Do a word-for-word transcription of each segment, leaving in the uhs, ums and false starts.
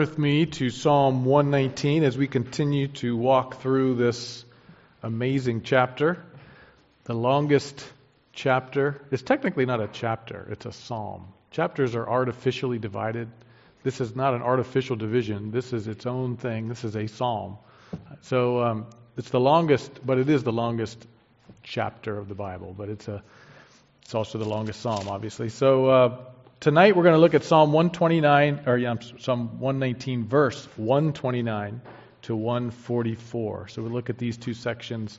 With me to Psalm one nineteen as we continue to walk through this amazing chapter. The longest chapter. It's technically not a chapter, it's a psalm. Chapters are artificially divided. This is not an artificial division. This is its own thing. This is a psalm. So um, it's the longest, but it is the longest chapter of the Bible. But it's a, it's also the longest psalm, obviously. So uh, tonight we're going to look at Psalm one twenty-nine, or yeah, Psalm one nineteen, verse one twenty-nine to one forty-four. So we'll look at these two sections.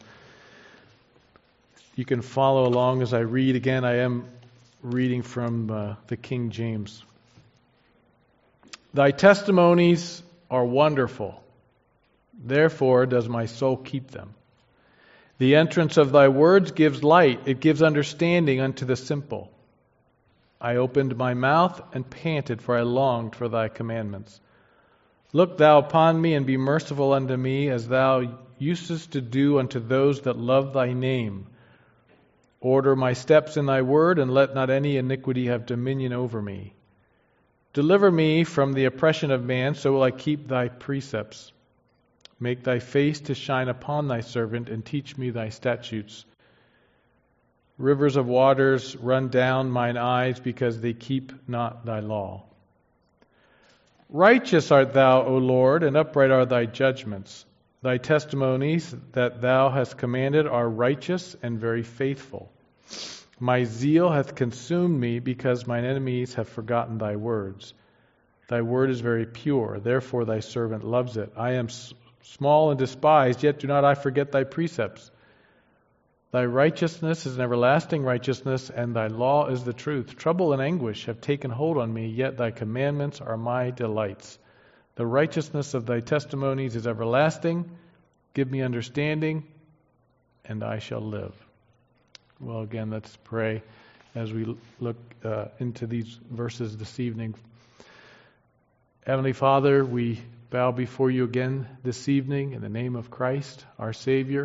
You can follow along as I read. Again, I am reading from uh, the King James. Thy testimonies are wonderful. Therefore does my soul keep them. The entrance of thy words gives light. It gives understanding unto the simple. I opened my mouth and panted, for I longed for thy commandments. Look thou upon me and be merciful unto me, as thou usest to do unto those that love thy name. Order my steps in thy word, and let not any iniquity have dominion over me. Deliver me from the oppression of man, so will I keep thy precepts. Make thy face to shine upon thy servant, and teach me thy statutes. Rivers of waters run down mine eyes, because they keep not thy law. Righteous art thou, O Lord, and upright are thy judgments. Thy testimonies that thou hast commanded are righteous and very faithful. My zeal hath consumed me, because mine enemies have forgotten thy words. Thy word is very pure, therefore thy servant loves it. I am small and despised, yet do not I forget thy precepts. Thy righteousness is an everlasting righteousness, and thy law is the truth. Trouble and anguish have taken hold on me, yet thy commandments are my delights. The righteousness of thy testimonies is everlasting. Give me understanding, and I shall live. Well, again, let's pray as we look uh, into these verses this evening. Heavenly Father, we bow before you again this evening in the name of Christ, our Savior.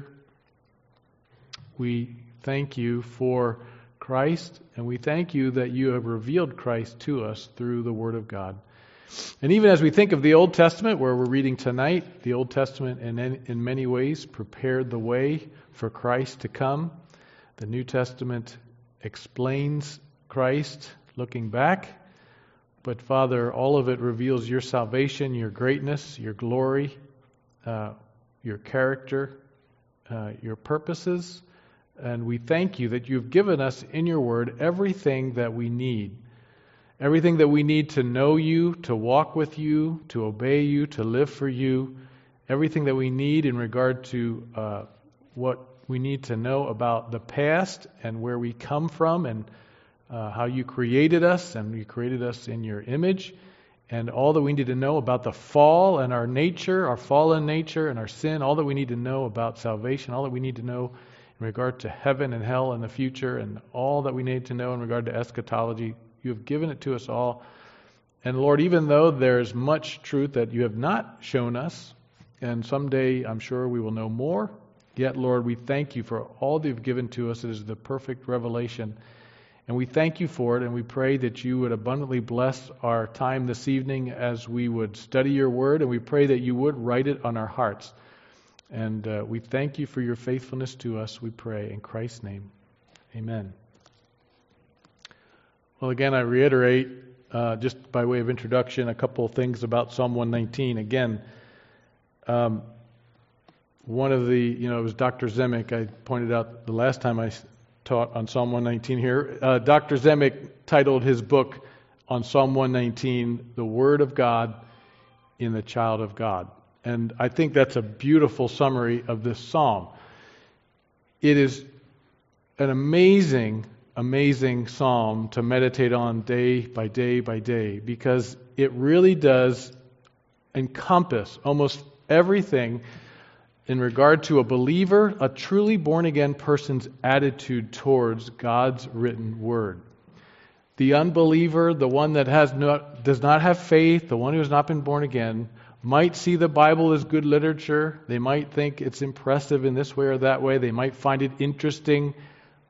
We thank you for Christ, and we thank you that you have revealed Christ to us through the Word of God. And even as we think of the Old Testament, where we're reading tonight, the Old Testament in, in many ways prepared the way for Christ to come. The New Testament explains Christ looking back. But Father, all of it reveals your salvation, your greatness, your glory, uh, your character, uh, your purposes. And we thank you that you've given us in your word everything that we need. Everything that we need to know you, to walk with you, to obey you, to live for you. Everything that we need in regard to uh, what we need to know about the past and where we come from, and uh, how you created us, and you created us in your image. And all that we need to know about the fall and our nature, our fallen nature and our sin. All that we need to know about salvation. All that we need to know in regard to heaven and hell and the future, and all that we need to know in regard to eschatology. You have given it to us all. And Lord, even though there's much truth that you have not shown us, and someday I'm sure we will know more, yet, Lord, we thank you for all that you've given to us. It is the perfect revelation. And we thank you for it, and we pray that you would abundantly bless our time this evening as we would study your word, and we pray that you would write it on our hearts. And uh, we thank you for your faithfulness to us, we pray. In Christ's name, amen. Well, again, I reiterate, uh, just by way of introduction, a couple of things about Psalm one nineteen. Again, um, one of the, you know, it was Doctor Zemek, I pointed out the last time I taught on Psalm one nineteen here. Uh, Doctor Zemek titled his book on Psalm one nineteen, The Word of God in the Child of God. And I think that's a beautiful summary of this psalm. It is an amazing, amazing psalm to meditate on day by day by day, because it really does encompass almost everything in regard to a believer, a truly born-again person's attitude towards God's written word. The unbeliever, the one that has not, does not have faith, the one who has not been born again, might see the Bible as good literature. They might think it's impressive in this way or that way. They might find it interesting.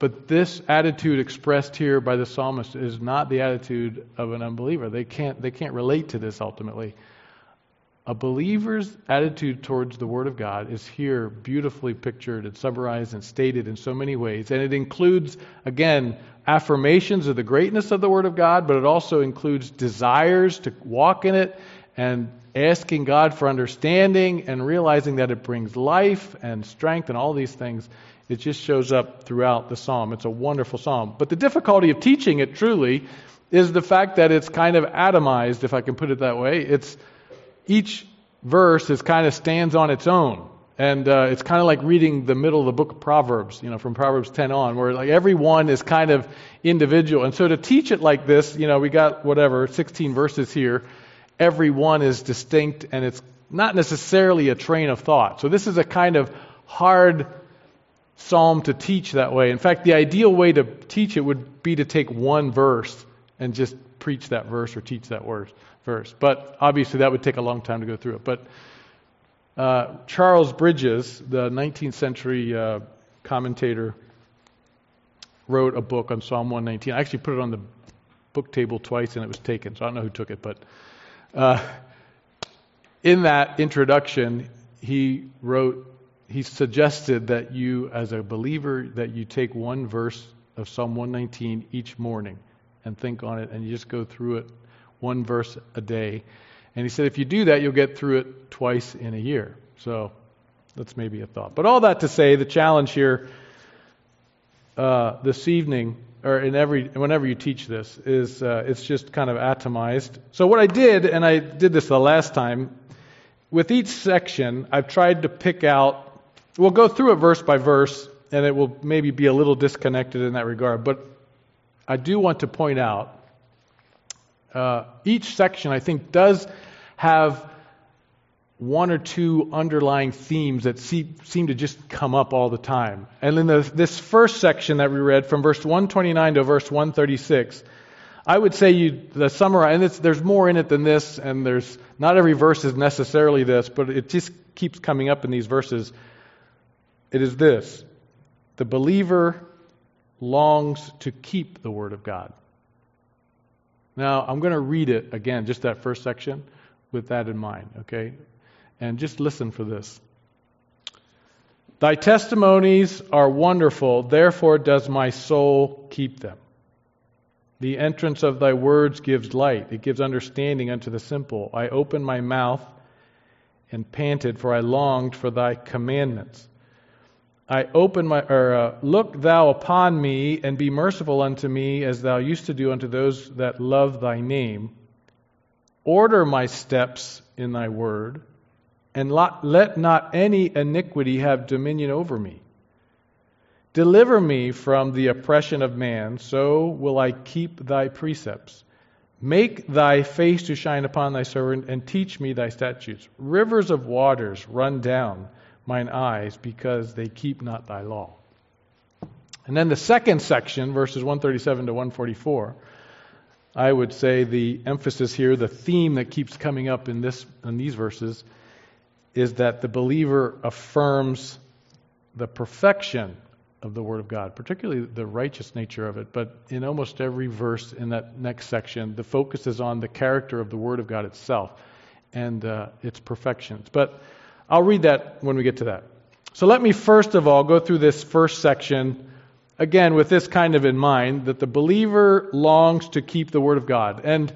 But this attitude expressed here by the psalmist is not the attitude of an unbeliever. They can't they can't relate to this ultimately. A believer's attitude towards the Word of God is here beautifully pictured and summarized and stated in so many ways. And it includes, again, affirmations of the greatness of the Word of God, but it also includes desires to walk in it and asking God for understanding and realizing that it brings life and strength and all these things. It just shows up throughout the psalm. It's a wonderful psalm. But the difficulty of teaching it truly is the fact that it's kind of atomized, if I can put it that way. It's each verse is kind of stands on its own. And uh, it's kind of like reading the middle of the book of Proverbs, you know, from Proverbs ten on, where like every one is kind of individual. And so to teach it like this, you know, we got whatever, sixteen verses here. Every one is distinct, and it's not necessarily a train of thought. So this is a kind of hard psalm to teach that way. In fact, the ideal way to teach it would be to take one verse and just preach that verse or teach that verse. But obviously that would take a long time to go through it. But uh, Charles Bridges, the nineteenth century uh, commentator, wrote a book on Psalm one nineteen. I actually put it on the book table twice and it was taken, so I don't know who took it. But uh, in that introduction, he wrote, he suggested that you, as a believer, that you take one verse of Psalm one nineteen each morning and think on it, and you just go through it one verse a day. And he said if you do that, you'll get through it twice in a year. So that's maybe a thought. But all that to say, the challenge here uh, this evening, or in every whenever you teach this, is uh, it's just kind of atomized. So what I did, and I did this the last time, with each section, I've tried to pick out. We'll go through it verse by verse, and it will maybe be a little disconnected in that regard. But I do want to point out, uh, each section, I think, does have one or two underlying themes that see, seem to just come up all the time. And in the, this first section that we read, from verse one twenty-nine to verse one thirty-six, I would say you the summarize, and it's, there's more in it than this, and there's not every verse is necessarily this, but it just keeps coming up in these verses. It is this: the believer longs to keep the Word of God. Now, I'm going to read it again, just that first section, with that in mind, okay? And just listen for this. Thy testimonies are wonderful, therefore does my soul keep them. The entrance of thy words gives light, it gives understanding unto the simple. I opened my mouth and panted, for I longed for thy commandments. I open my, or uh, look thou upon me, and be merciful unto me, as thou used to do unto those that love thy name. Order my steps in thy word, and lot, let not any iniquity have dominion over me. Deliver me from the oppression of man, so will I keep thy precepts. Make thy face to shine upon thy servant, and teach me thy statutes. Rivers of waters run down mine eyes, because they keep not thy law. And then the second section, verses one thirty-seven to one forty-four, I would say the emphasis here, the theme that keeps coming up in this in these verses, is that the believer affirms the perfection of the Word of God, particularly the righteous nature of it. But in almost every verse in that next section, the focus is on the character of the Word of God itself and uh, its perfections. But I'll read that when we get to that. So let me first of all go through this first section, again, with this kind of in mind, that the believer longs to keep the Word of God. And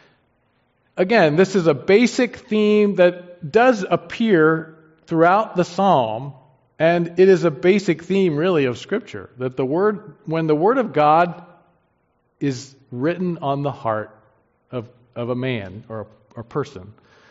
again, this is a basic theme that does appear throughout the psalm, and it is a basic theme, really, of Scripture, that the Word, when the Word of God is written on the heart of, of a man or a, a person,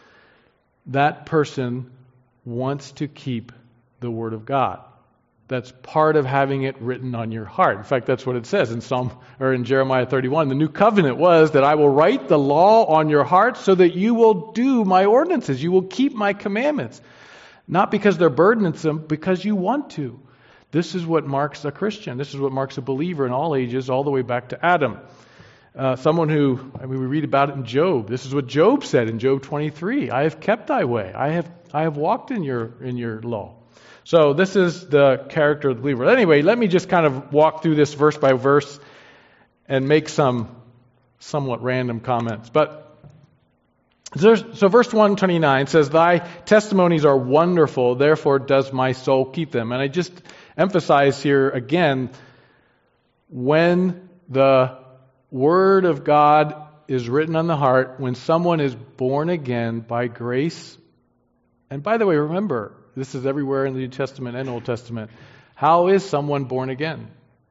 that person wants to keep the Word of God. That's part of having it written on your heart. In fact, that's what it says in Psalm or in Jeremiah thirty-one. The new covenant was that I will write the law on your heart so that you will do my ordinances. You will keep my commandments. Not because they're burdensome, because you want to. This is what marks a Christian. This is what marks a believer in all ages, all the way back to Adam. Uh, someone who, I mean, we read about it in Job. This is what Job said in Job twenty-three. I have kept thy way. I have I have walked in your in your law. So this is the character of the believer. Anyway, let me just kind of walk through this verse by verse and make some somewhat random comments. But so verse one twenty-nine says, "Thy testimonies are wonderful, therefore does my soul keep them." And I just emphasize here again, when the Word of God is written on the heart, when someone is born again by grace, and by the way, remember, this is everywhere in the New Testament and Old Testament. How is someone born again?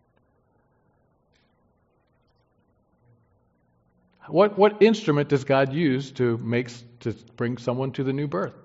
What what instrument does God use to make to bring someone to the new birth?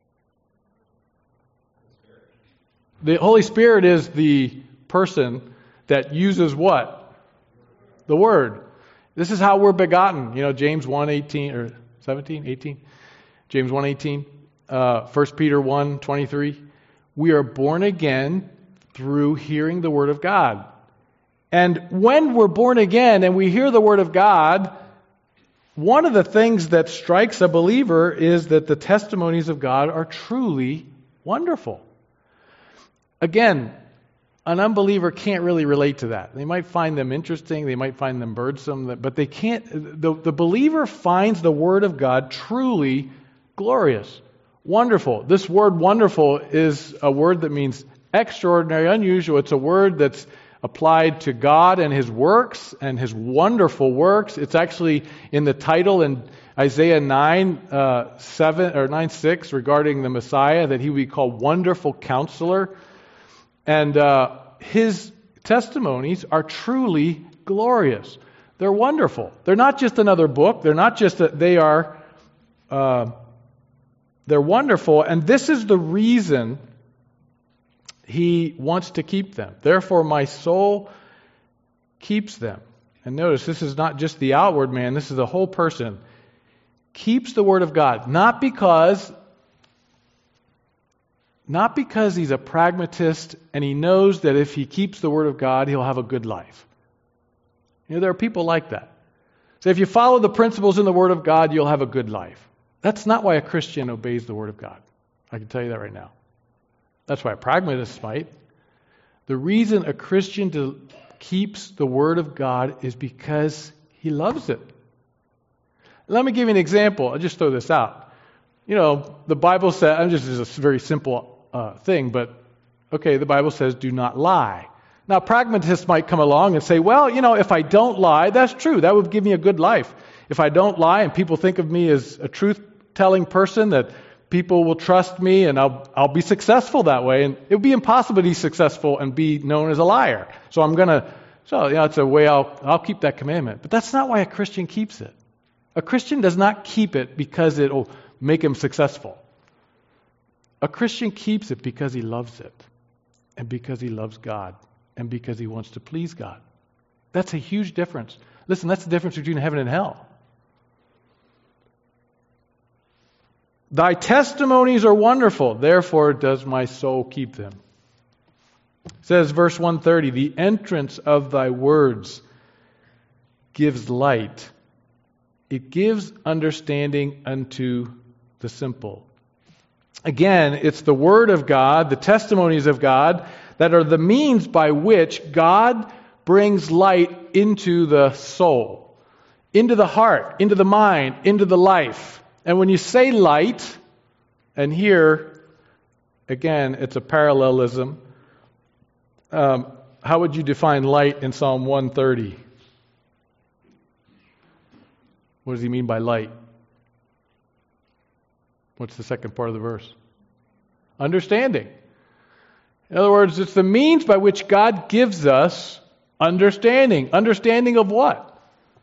The Holy Spirit is the person that uses what? The Word. This is how we're begotten. You know, James one eighteen or seventeen, eighteen. James one eighteen. Uh, First Peter one twenty-three. We are born again through hearing the Word of God. And when we're born again and we hear the Word of God, one of the things that strikes a believer is that the testimonies of God are truly wonderful. Again, an unbeliever can't really relate to that. They might find them interesting, they might find them burdensome, but they can't. The, the believer finds the Word of God truly glorious, wonderful. This word wonderful is a word that means extraordinary, unusual. It's a word that's applied to God and His works and His wonderful works. It's actually in the title in Isaiah nine uh, seven or nine six regarding the Messiah, that He would be called Wonderful Counselor. And uh, His testimonies are truly glorious. They're wonderful. They're not just another book. They're not just that they are. Uh, they're wonderful, and this is the reason He wants to keep them. Therefore, my soul keeps them. And notice, this is not just the outward man, this is the whole person. Keeps the Word of God. Not because, not because he's a pragmatist and he knows that if he keeps the Word of God, he'll have a good life. You know, there are people like that. So if you follow the principles in the Word of God, you'll have a good life. That's not why a Christian obeys the Word of God. I can tell you that right now. That's why a pragmatist might. The reason a Christian do, keeps the Word of God is because he loves it. Let me give you an example. I'll just throw this out. You know, the Bible says, I'm just this is a very simple uh, thing, but okay, the Bible says, do not lie. Now, pragmatists might come along and say, well, you know, if I don't lie, that's true. That would give me a good life. If I don't lie and people think of me as a truth-telling person, that people will trust me and I'll I'll be successful that way. And it would be impossible to be successful and be known as a liar. So I'm going to, so you know, it's a way I'll I'll keep that commandment. But that's not why a Christian keeps it. A Christian does not keep it because it'll make him successful. A Christian keeps it because he loves it, and because he loves God, and because he wants to please God. That's a huge difference. Listen, that's the difference between heaven and hell. Thy testimonies are wonderful, therefore does my soul keep them. It says, verse one thirty, the entrance of thy words gives light. It gives understanding unto the simple. Again, it's the Word of God, the testimonies of God, that are the means by which God brings light into the soul, into the heart, into the mind, into the life. And when you say light, and here, again, it's a parallelism. Um, how would you define light in Psalm one thirty? What does he mean by light? What's the second part of the verse? Understanding. In other words, it's the means by which God gives us understanding. Understanding of what?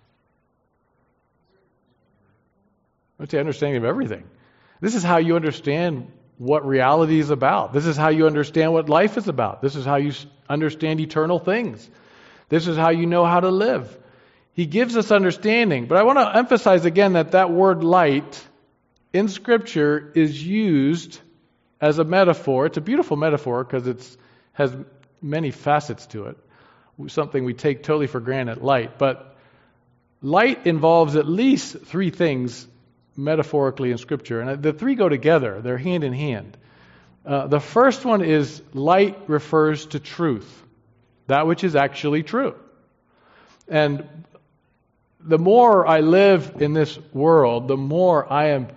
I'd say understanding of everything. This is how you understand what reality is about. This is how you understand what life is about. This is how you understand eternal things. This is how you know how to live. He gives us understanding. But I want to emphasize again that that word light in Scripture is used as a metaphor. It's a beautiful metaphor because it has many facets to it. Something we take totally for granted, light. But light involves at least three things metaphorically in Scripture. And the three go together. They're hand in hand. Uh, the first one is light refers to truth, that which is actually true. And the more I live in this world, the more I am,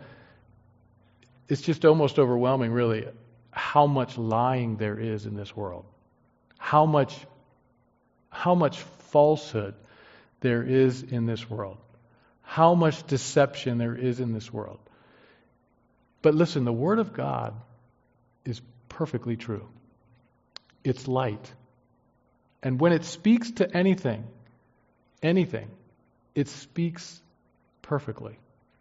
it's just almost overwhelming, really, how much lying there is in this world. How much, how much falsehood there is in this world. How much deception there is in this world. But listen, the Word of God is perfectly true. It's light. And when it speaks to anything, anything, it speaks perfectly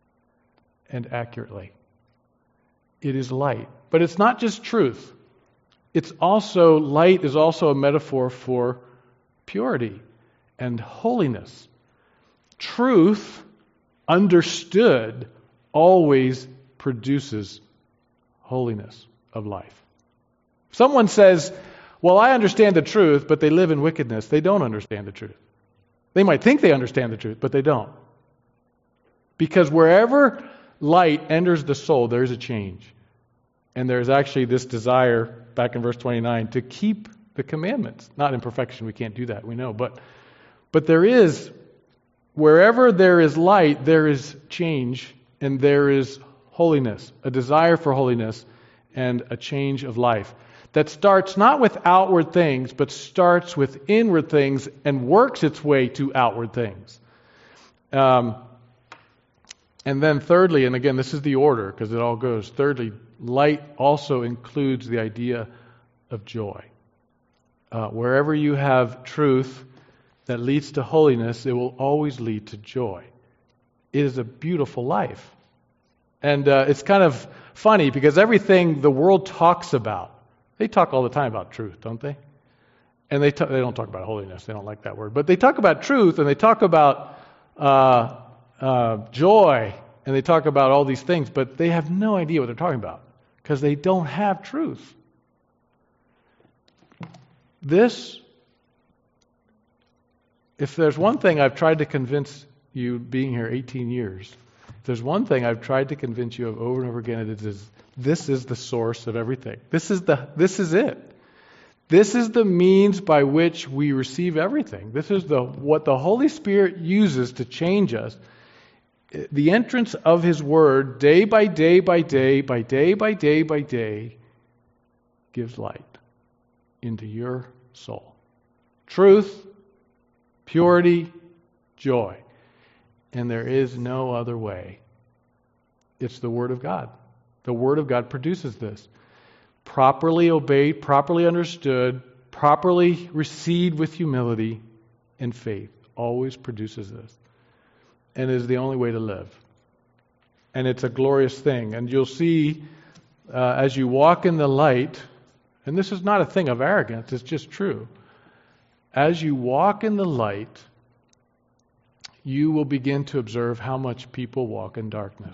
and accurately. It is light. But it's not just truth. It's also, light is also a metaphor for purity and holiness. Truth, understood, always produces holiness of life. If someone says, well, I understand the truth, but they live in wickedness, they don't understand the truth. They might think they understand the truth, but they don't. Because wherever light enters the soul, there's a change. And there's actually this desire, back in verse twenty-nine, to keep the commandments. Not in perfection, we can't do that, we know. But, but there is, wherever there is light, there is change, and there is holiness, a desire for holiness, and a change of life that starts not with outward things, but starts with inward things and works its way to outward things. Um, and then thirdly, and again, this is the order because it all goes. Thirdly, light also includes the idea of joy. Uh, wherever you have truth that leads to holiness, it will always lead to joy. It is a beautiful life. And uh, it's kind of funny because everything the world talks about, they talk all the time about truth, don't they? And they talk, they don't talk about holiness. They don't like that word. But they talk about truth, and they talk about uh, uh, joy, and they talk about all these things, but they have no idea what they're talking about because they don't have truth. This, if there's one thing I've tried to convince you being here eighteen years, if there's one thing I've tried to convince you of over and over again, it is this is the source of everything. This is the this is it. This is the means by which we receive everything. This is the what the Holy Spirit uses to change us. The entrance of His Word, day by day by day, by day by day by day, gives light into your soul. Truth, purity, joy. And there is no other way. It's the Word of God. The Word of God produces this. Properly obeyed, properly understood, properly received with humility and faith always produces this. And is the only way to live. And it's a glorious thing. And you'll see uh, as you walk in the light, and this is not a thing of arrogance, it's just true. As you walk in the light, you will begin to observe how much people walk in darkness.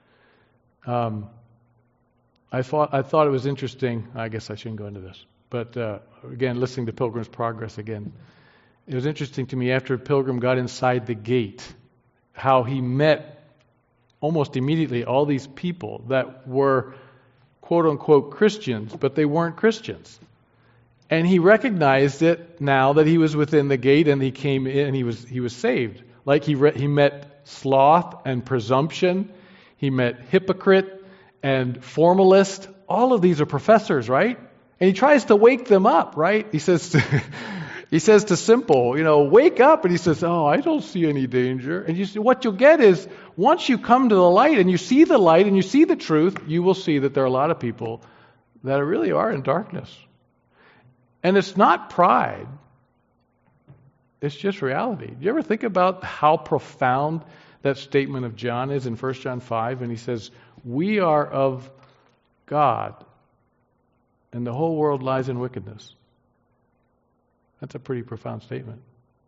Um, I thought I thought it was interesting. I guess I shouldn't go into this, but uh, again, listening to Pilgrim's Progress again, it was interesting to me after Pilgrim got inside the gate, how he met almost immediately all these people that were quote unquote Christians, but they weren't Christians. And he recognized it now that he was within the gate and he came in and he was he was saved. Like he re- he met sloth and presumption. He met hypocrite and formalist. All of these are professors, right? And he tries to wake them up, right? He says to, he says to simple, you know, wake up. And he says, oh, I don't see any danger. And you see, what you'll get is once you come to the light and you see the light and you see the truth, you will see that there are a lot of people that really are in darkness. And it's not pride. It's just reality. Do you ever think about how profound that statement of John is in First John five? And he says, we are of God, and the whole world lies in wickedness. That's a pretty profound statement.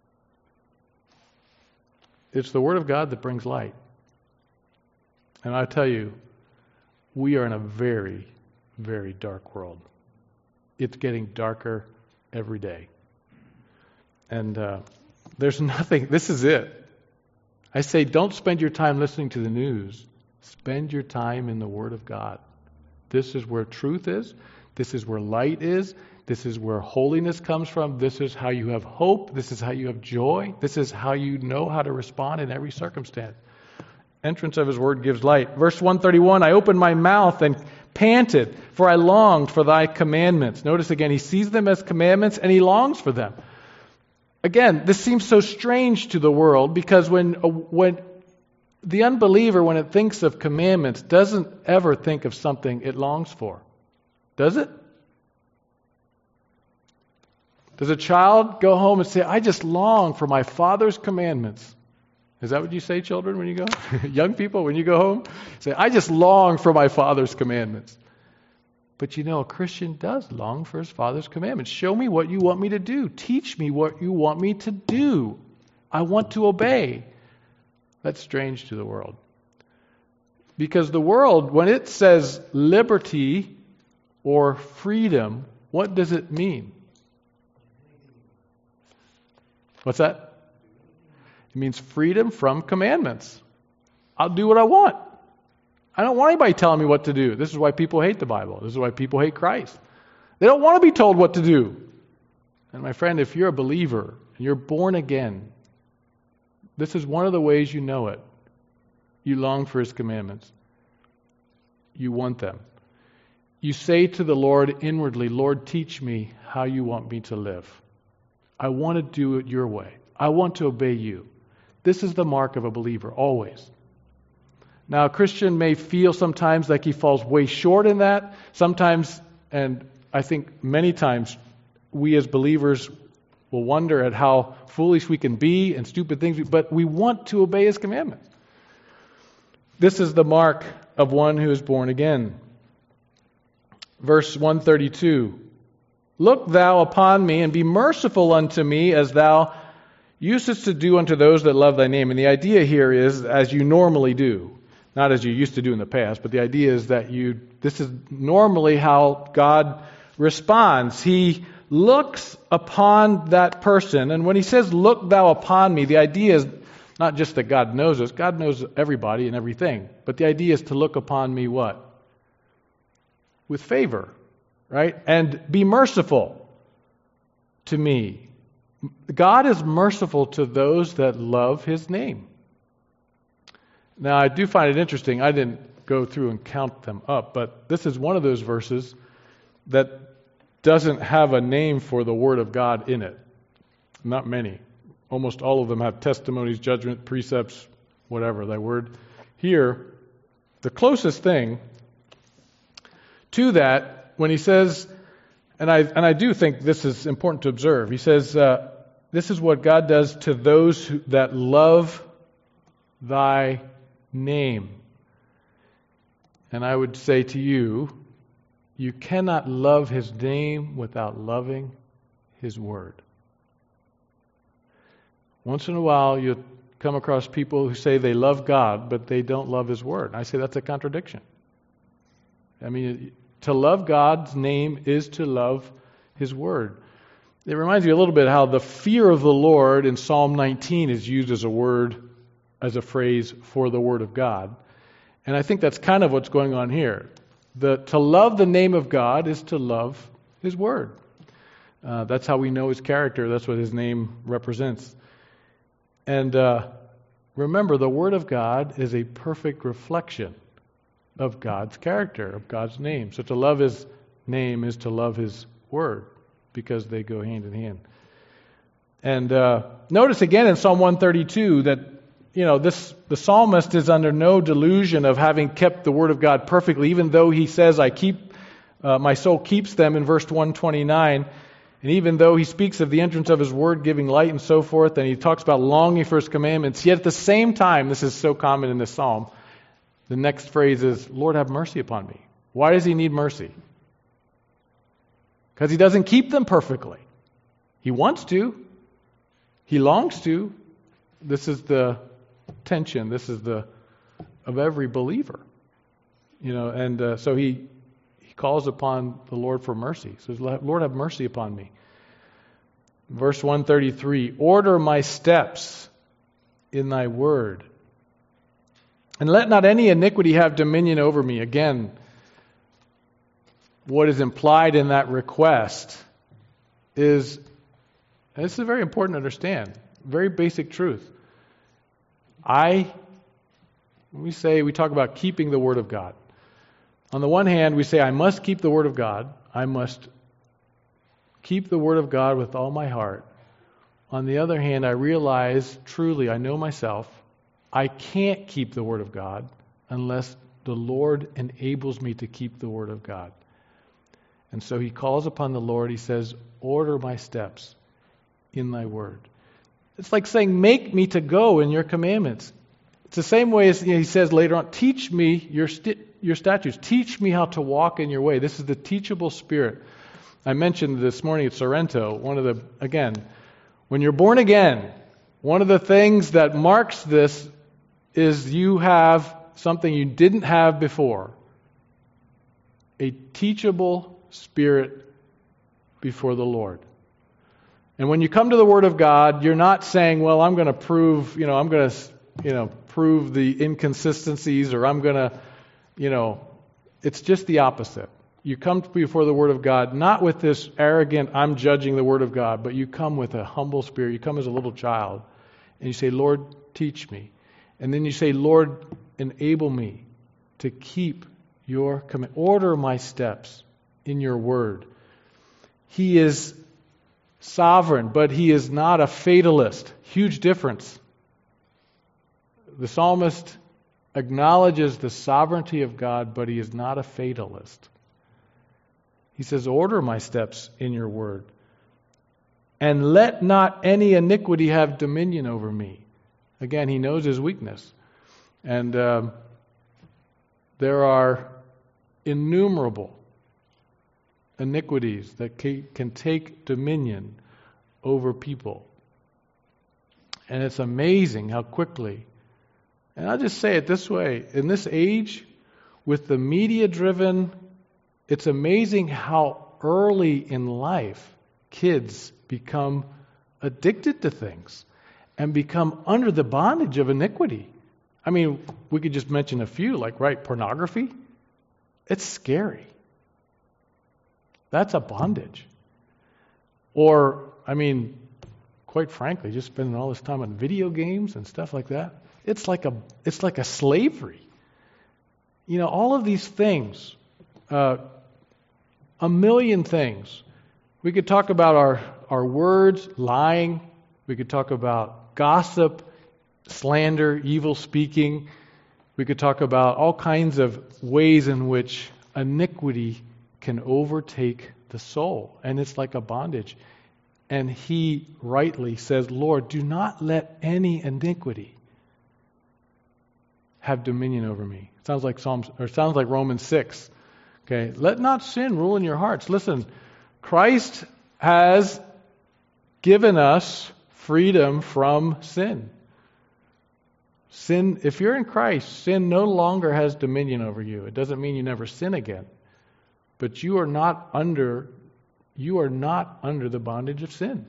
It's the Word of God that brings light. And I tell you, we are in a very, very dark world. It's getting darker every day. And uh, there's nothing, this is it. I say don't spend your time listening to the news. Spend your time in the Word of God. This is where truth is. This is where light is. This is where holiness comes from. This is how you have hope. This is how you have joy. This is how you know how to respond in every circumstance. Entrance of His Word gives light. Verse one thirty-one, I opened my mouth and panted, for I longed for Thy commandments. Notice again, he sees them as commandments and he longs for them. Again, this seems so strange to the world because when when the unbeliever, when it thinks of commandments, doesn't ever think of something it longs for. Does it? Does a child go home and say, I just long for my Father's commandments? Is that what you say, children, when you go? Young people, when you go home? Say, I just long for my Father's commandments. But you know, a Christian does long for his Father's commandments. Show me what you want me to do. Teach me what you want me to do. I want to obey. That's strange to the world. Because the world, when it says liberty or freedom, what does it mean? What's that? It means freedom from commandments. I'll do what I want. I don't want anybody telling me what to do. This is why people hate the Bible. This is why people hate Christ. They don't want to be told what to do. And my friend, if you're a believer and you're born again, this is one of the ways you know it. You long for His commandments. You want them. You say to the Lord inwardly, Lord, teach me how you want me to live. I want to do it your way. I want to obey you. This is the mark of a believer, always. Now, a Christian may feel sometimes like he falls way short in that. Sometimes, and I think many times, we as believers will wonder at how foolish we can be and stupid things, but we want to obey His commandments. This is the mark of one who is born again. Verse one thirty-two, Look thou upon me and be merciful unto me as thou usest to do unto those that love thy name. And the idea here is as you normally do. Not as you used to do in the past, but the idea is that you, this is normally how God responds. He looks upon that person. And when He says, look thou upon me, the idea is not just that God knows us. God knows everybody and everything. But the idea is to look upon me what? With favor, right? And be merciful to me. God is merciful to those that love His name. Now, I do find it interesting. I didn't go through and count them up, but this is one of those verses that doesn't have a name for the Word of God in it. Not many. Almost all of them have testimonies, judgment, precepts, whatever, thy word. Here, the closest thing to that, when he says, and I and I do think this is important to observe, he says, uh, this is what God does to those who, that love thy name. And I would say to you, you cannot love His name without loving His word. Once in a while, you come across people who say they love God, but they don't love His word. I say that's a contradiction. I mean, to love God's name is to love His word. It reminds me a little bit how the fear of the Lord in Psalm nineteen is used as a word, as a phrase for the Word of God. And I think that's kind of what's going on here. The, to love the name of God is to love His Word. Uh, that's how we know His character. That's what His name represents. And uh, remember, the Word of God is a perfect reflection of God's character, of God's name. So to love His name is to love His Word, because they go hand in hand. And uh, notice again in Psalm one thirty-two that You know, this the psalmist is under no delusion of having kept the Word of God perfectly, even though he says, I keep, uh, my soul keeps them in verse one twenty-nine. And even though he speaks of the entrance of His Word giving light and so forth, and he talks about longing for His commandments, yet at the same time, this is so common in this psalm, the next phrase is, Lord, have mercy upon me. Why does he need mercy? Because he doesn't keep them perfectly. He wants to. He longs to. This is the tension. This is the of every believer, you know. And uh, so he he calls upon the Lord for mercy. He says, "Lord, have mercy upon me." Verse one thirty-three: Order my steps in Thy word, and let not any iniquity have dominion over me. Again, what is implied in that request is, and this is very important to understand, very basic truth. I, when we say, we talk about keeping the Word of God. On the one hand, we say, I must keep the Word of God. I must keep the Word of God with all my heart. On the other hand, I realize truly, I know myself, I can't keep the Word of God unless the Lord enables me to keep the Word of God. And so he calls upon the Lord. He says, order my steps in thy word. It's like saying, make me to go in your commandments. It's the same way as, you know, he says later on, teach me your sti- your statutes. Teach me how to walk in your way. This is the teachable spirit. I mentioned this morning at Sorrento, one of the, again, when you're born again, one of the things that marks this is you have something you didn't have before. A teachable spirit before the Lord. And when you come to the Word of God, you're not saying, well, I'm going to prove, you know, I'm going to, you know, prove the inconsistencies, or I'm going to, you know, it's just the opposite. You come before the Word of God, not with this arrogant, I'm judging the Word of God, but you come with a humble spirit. You come as a little child, and you say, Lord, teach me. And then you say, Lord, enable me to keep your command. Order my steps in your word. He is sovereign, but he is not a fatalist. Huge difference. The psalmist acknowledges the sovereignty of God, but he is not a fatalist. He says, order my steps in your word, and let not any iniquity have dominion over me. Again, he knows his weakness. And um, there are innumerable iniquities that can take dominion over people. And it's amazing how quickly, and I'll just say it this way, in this age, with the media-driven, it's amazing how early in life kids become addicted to things and become under the bondage of iniquity. I mean, we could just mention a few, like, right, pornography. It's scary. That's a bondage. Or, I mean, quite frankly, just spending all this time on video games and stuff like that. It's like a, it's like a slavery. You know, all of these things, uh, a million things. We could talk about our, our words, lying. We could talk about gossip, slander, evil speaking. We could talk about all kinds of ways in which iniquity can overtake the soul. And it's like a bondage. And he rightly says, Lord, do not let any iniquity have dominion over me. It sounds like Psalms, or sounds like Romans six. Okay, let not sin rule in your hearts. Listen, Christ has given us freedom from sin. Sin, if you're in Christ, sin no longer has dominion over you. It doesn't mean you never sin again. But you are not under you are not under the bondage of sin.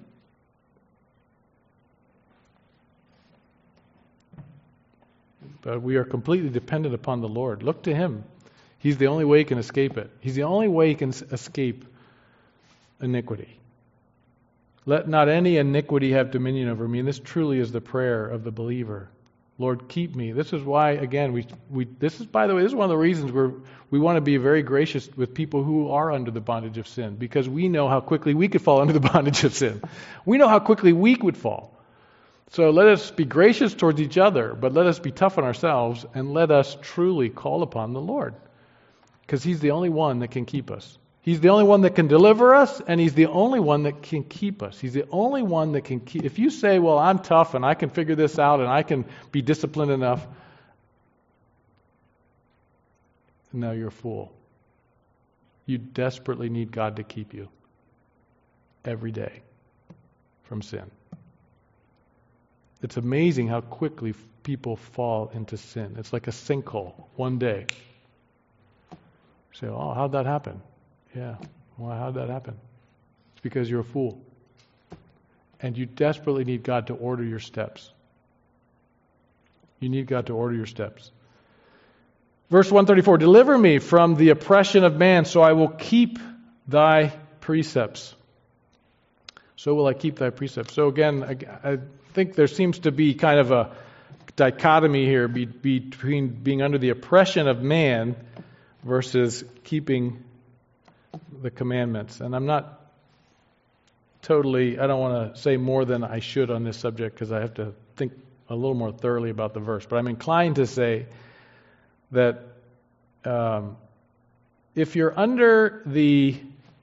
But we are completely dependent upon the Lord. Look to Him. He's the only way you can escape it. He's the only way you can escape iniquity. Let not any iniquity have dominion over me. And this truly is the prayer of the believer. Lord, keep me. This is why, again, we we. This is, by the way, this is one of the reasons we're we want to be very gracious with people who are under the bondage of sin, because we know how quickly we could fall under the bondage of sin. We know how quickly we would fall. So let us be gracious towards each other, but let us be tough on ourselves, and let us truly call upon the Lord, because He's the only one that can keep us. He's the only one that can deliver us, and He's the only one that can keep us. He's the only one that can keep. If you say, well, I'm tough and I can figure this out and I can be disciplined enough, no, you're a fool. You desperately need God to keep you every day from sin. It's amazing how quickly people fall into sin. It's like a sinkhole one day. You say, oh, how'd that happen? Yeah. Well, how'd that happen? It's because you're a fool. And you desperately need God to order your steps. You need God to order your steps. Verse one thirty-four, deliver me from the oppression of man, so I will keep thy precepts. So will I keep thy precepts. So again, I, I think there seems to be kind of a dichotomy here be, between being under the oppression of man versus keeping the commandments. And I'm not totally, I don't want to say more than I should on this subject because I have to think a little more thoroughly about the verse. But I'm inclined to say that um, if you're under the,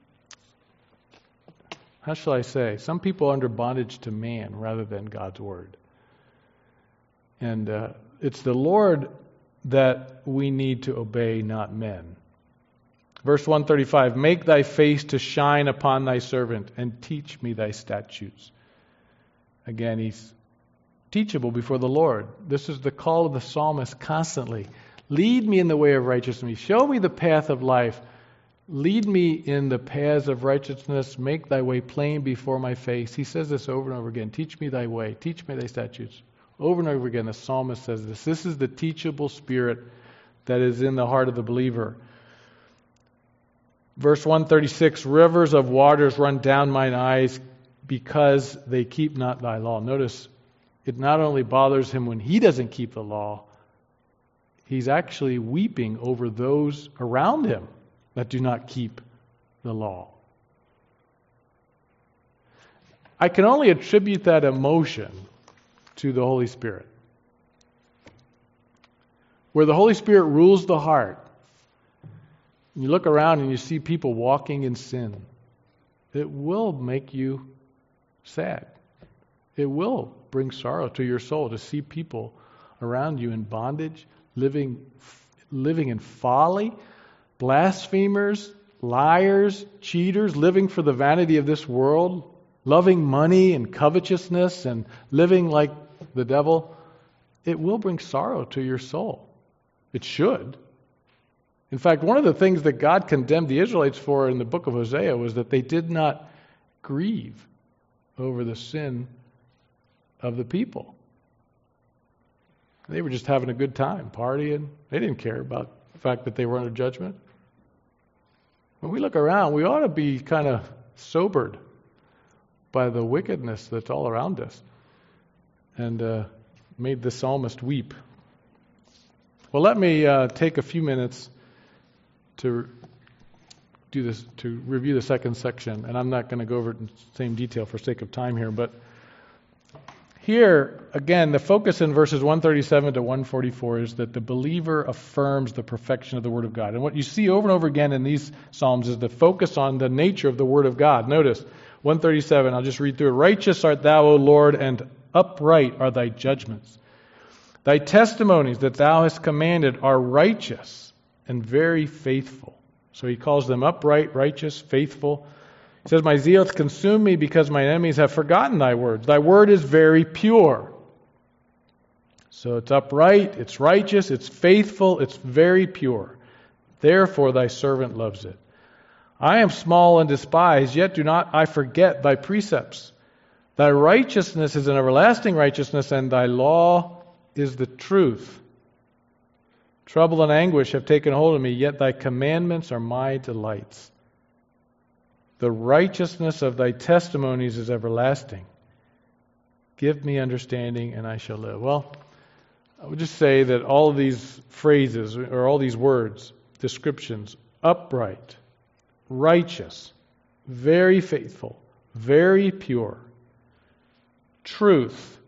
how shall I say, some people are under bondage to man rather than God's word. And uh, it's the Lord that we need to obey, not men. Verse one thirty-five, make thy face to shine upon thy servant and teach me thy statutes. Again, he's teachable before the Lord. This is the call of the psalmist constantly. Lead me in the way of righteousness. Show me the path of life. Lead me in the paths of righteousness. Make thy way plain before my face. He says this over and over again. Teach me thy way. Teach me thy statutes. Over and over again, the psalmist says this. This is the teachable spirit that is in the heart of the believer. Verse one thirty-six, rivers of waters run down mine eyes because they keep not thy law. Notice, it not only bothers him when he doesn't keep the law, he's actually weeping over those around him that do not keep the law. I can only attribute that emotion to the Holy Spirit. Where the Holy Spirit rules the heart, you look around and you see people walking in sin, it will make you sad. It will bring sorrow to your soul to see people around you in bondage, living, living in folly, blasphemers, liars, cheaters, living for the vanity of this world, loving money and covetousness and living like the devil. It will bring sorrow to your soul. It should. In fact, one of the things that God condemned the Israelites for in the book of Hosea was that they did not grieve over the sin of the people. They were just having a good time, partying. They didn't care about the fact that they were under judgment. When we look around, we ought to be kind of sobered by the wickedness that's all around us. And uh, made the psalmist weep. Well, let me uh, take a few minutes to do this, to review the second section, and I'm not going to go over it in the same detail for sake of time here, but here, again, the focus in verses one thirty-seven to one forty-four is that the believer affirms the perfection of the Word of God. And what you see over and over again in these Psalms is the focus on the nature of the Word of God. Notice, one thirty-seven, I'll just read through it. Righteous art thou, O Lord, and upright are thy judgments. Thy testimonies that thou hast commanded are righteous and very faithful. So he calls them upright, righteous, faithful. He says, my zeal hath consumed me because my enemies have forgotten thy words. Thy word is very pure. So it's upright, it's righteous, it's faithful, it's very pure. Therefore thy servant loves it. I am small and despised, yet do not I forget thy precepts. Thy righteousness is an everlasting righteousness, and thy law is the truth. Trouble and anguish have taken hold of me, yet thy commandments are my delights. The righteousness of thy testimonies is everlasting. Give me understanding, and I shall live. Well, I would just say that all of these phrases, or all these words, descriptions, upright, righteous, very faithful, very pure, truth,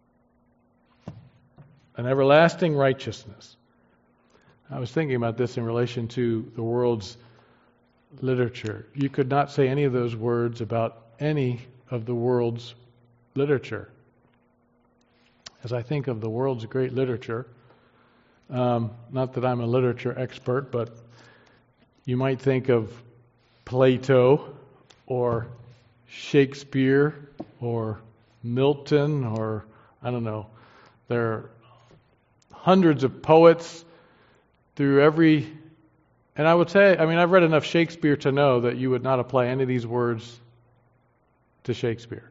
an everlasting righteousness. I was thinking about this in relation to the world's literature. You could not say any of those words about any of the world's literature. As I think of the world's great literature, um, not that I'm a literature expert, but you might think of Plato or Shakespeare or Milton or, I don't know, there are hundreds of poets through every, and I would say, I mean, I've read enough Shakespeare to know that you would not apply any of these words to Shakespeare.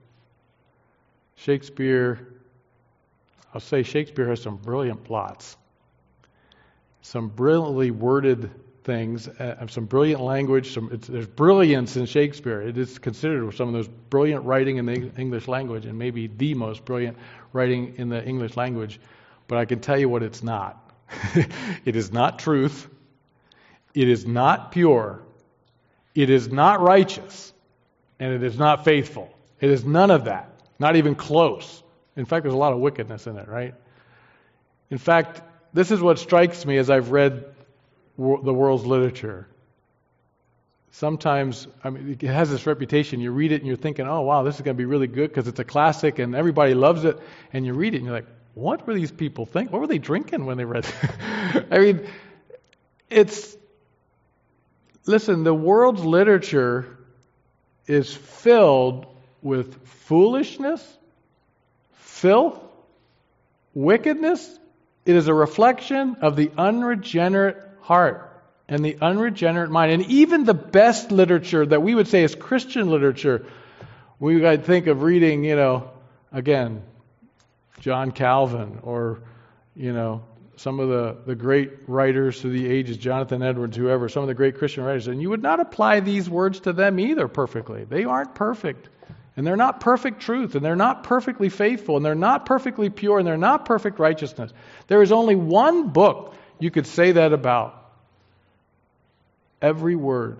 Shakespeare, I'll say Shakespeare has some brilliant plots. some brilliantly worded things, uh, some brilliant language. Some it's, there's brilliance in Shakespeare. It is considered some of those brilliant writing in the English language, and maybe the most brilliant writing in the English language. But I can tell you what it's not. It is not truth. It is not pure. It is not righteous. And it is not faithful. It is none of that. Not even close. In fact, there's a lot of wickedness in it, right? In fact, this is what strikes me as I've read wor- the world's literature. Sometimes, I mean, it has this reputation. You read it and you're thinking, oh, wow, this is going to be really good because it's a classic and everybody loves it. And you read it and you're like, what were these people think? What were they drinking when they read it? I mean, it's, listen, the world's literature is filled with foolishness, filth, wickedness. It is a reflection of the unregenerate heart and the unregenerate mind. And even the best literature that we would say is Christian literature, we might think of reading, you know, again, John Calvin or, you know, some of the, the great writers through the ages, Jonathan Edwards, whoever, some of the great Christian writers. And you would not apply these words to them either perfectly. They aren't perfect. And they're not perfect truth. And they're not perfectly faithful. And they're not perfectly pure. And they're not perfect righteousness. There is only one book you could say that about. Every word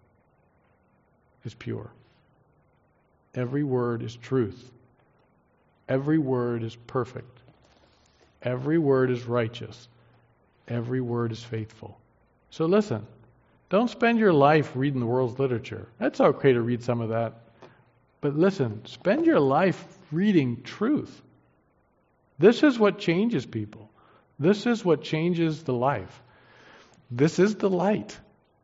is pure. Every word is truth. Every word is perfect. Every word is righteous. Every word is faithful. So listen, don't spend your life reading the world's literature. It's okay to read some of that. But listen, spend your life reading truth. This is what changes people. This is what changes the life. This is the light.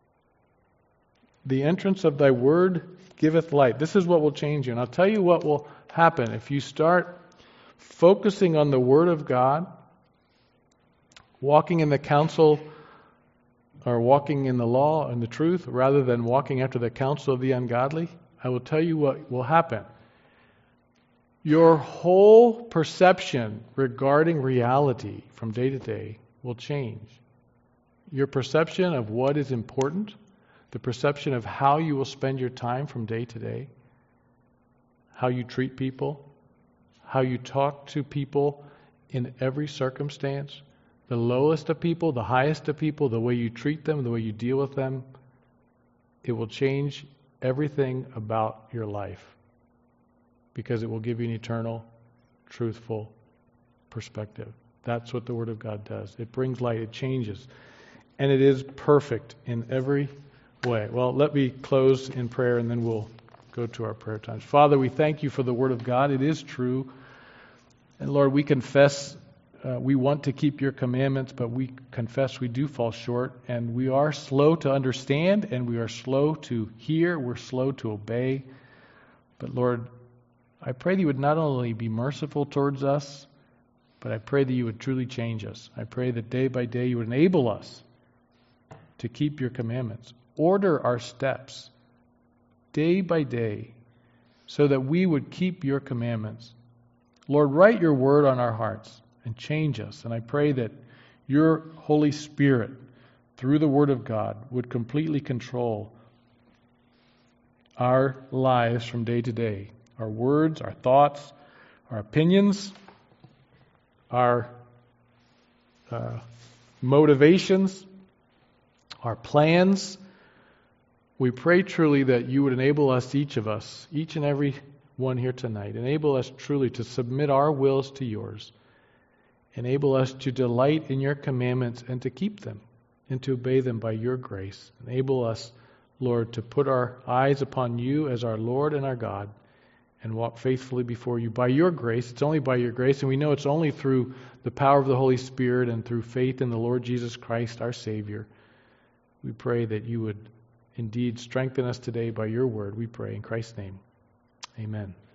The entrance of thy word giveth light. This is what will change you. And I'll tell you what will happen if you start focusing on the Word of God, walking in the counsel or walking in the law and the truth rather than walking after the counsel of the ungodly. I will tell you what will happen. Your whole perception regarding reality from day to day will change. Your perception of what is important, the perception of how you will spend your time from day to day, how you treat people, how you talk to people in every circumstance, the lowest of people, the highest of people, the way you treat them, the way you deal with them, it will change everything about your life because it will give you an eternal, truthful perspective. That's what the Word of God does. It brings light, it changes, and it is perfect in every way. Well, let me close in prayer and then we'll go to our prayer times. Father, we thank you for the Word of God. It is true. And Lord, we confess uh, we want to keep your commandments, but we confess we do fall short. And we are slow to understand and we are slow to hear. We're slow to obey. But Lord, I pray that you would not only be merciful towards us, but I pray that you would truly change us. I pray that day by day you would enable us to keep your commandments. Order our steps day by day, so that we would keep your commandments. Lord, write your word on our hearts and change us. And I pray that your Holy Spirit, through the Word of God, would completely control our lives from day to day. Our words, our thoughts, our opinions, our uh, motivations, our plans. We pray truly that you would enable us, each of us, each and every one here tonight, enable us truly to submit our wills to yours. Enable us to delight in your commandments and to keep them and to obey them by your grace. Enable us, Lord, to put our eyes upon you as our Lord and our God and walk faithfully before you by your grace. It's only by your grace, and we know it's only through the power of the Holy Spirit and through faith in the Lord Jesus Christ, our Savior. We pray that you would indeed strengthen us today by your word. We pray in Christ's name. Amen.